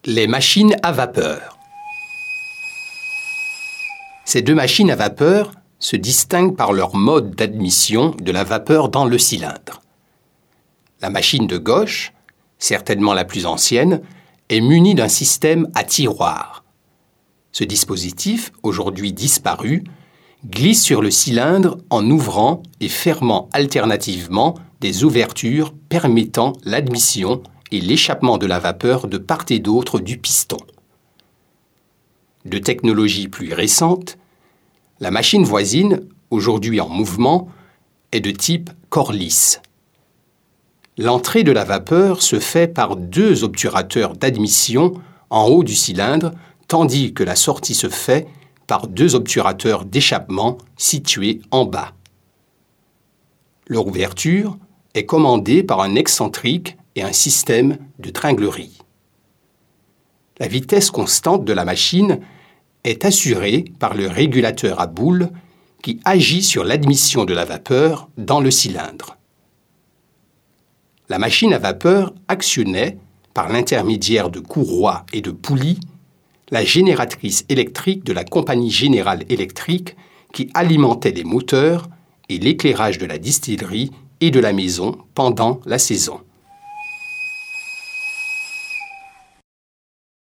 Les machines à vapeur. Ces deux machines à vapeur se distinguent par leur mode d'admission de la vapeur dans le cylindre. La machine de gauche, certainement la plus ancienne, est munie d'un système à tiroir. Ce dispositif, aujourd'hui disparu, glisse sur le cylindre en ouvrant et fermant alternativement des ouvertures permettant l'admission et l'échappement de la vapeur de part et d'autre du piston. De technologie plus récente, la machine voisine, aujourd'hui en mouvement, est de type corps lisse. L'entrée de la vapeur se fait par deux obturateurs d'admission en haut du cylindre, tandis que la sortie se fait par deux obturateurs d'échappement situés en bas. Leur ouverture est commandée par un excentrique et un système de tringlerie. La vitesse constante de la machine est assurée par le régulateur à boule qui agit sur l'admission de la vapeur dans le cylindre. La machine à vapeur actionnait, par l'intermédiaire de courroies et de poulies, la génératrice électrique de la Compagnie Générale Électrique qui alimentait les moteurs et l'éclairage de la distillerie et de la maison pendant la saison.